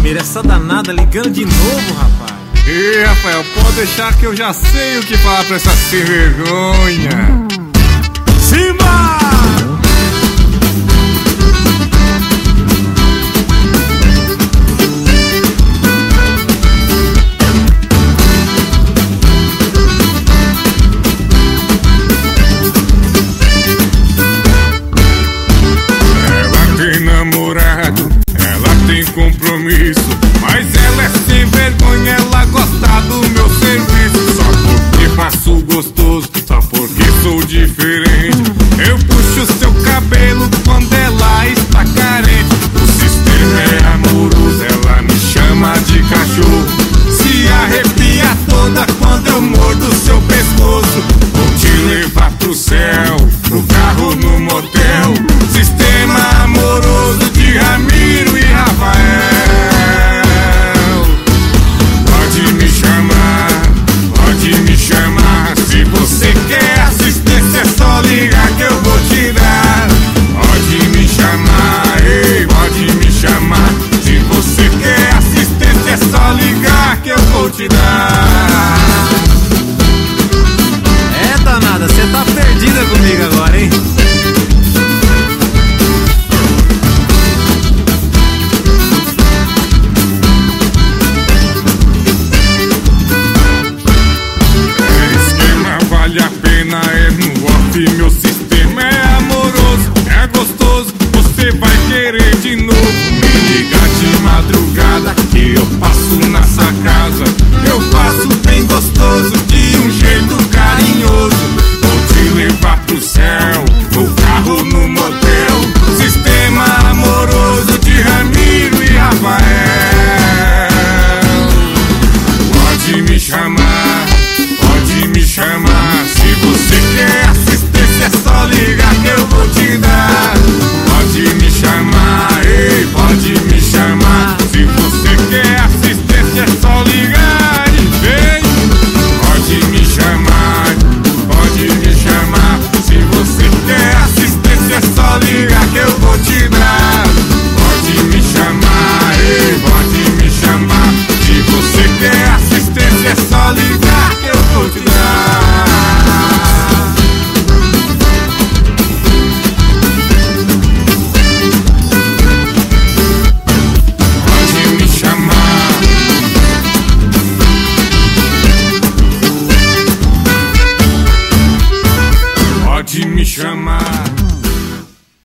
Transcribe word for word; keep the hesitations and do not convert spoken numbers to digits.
Ramiro, essa danada ligando de novo, rapaz. Ih, Rafael, pode deixar que eu já sei o que falar pra essa sem vergonha. Simba! Ela tem namorado, ela tem compromisso, mas ela é sem vergonha, ela gosta do meu serviço. Só porque faço gostoso, só porque sou diferente. Eu puxo seu cabelo quando ela está carente. O sistema é amoroso, ela me chama de cachorro. Se arrepia toda quando eu mordo seu pescoço. Vou te levar pro céu, no carro, no motel. Sistema amoroso de Ramiro e Rafael. Pode me chamar, pode me chamar. Se você quer assistência é só ligar que eu vou te dar. Pode me chamar, ei, pode me chamar. Se você quer assistência é só ligar que eu vou te dar. É, danada, você tá perdida comigo agora, hein? Vale a pena, é no off, meu sistema é amoroso, é gostoso, você vai querer de novo. Me liga de madrugada que eu passo nessa casa. Eu faço bem gostoso, de um jeito carinhoso. Vou te levar pro céu, no carro, no motel. Sistema amoroso de Ramiro e Rafael. Pode me chamar, pode me chamar. Se você quer assistência é só ligar que eu vou te dar. Pode me chamar, ei, pode me chamar. Se você quer assistência é só ligar e vem. Pode me chamar, pode me chamar. Se você quer assistência é só ligar que eu vou te dar. Pode me chamar, ei, pode me chamar. Se você quer assistência é só ligar que eu vou te dar. Pode me chamar.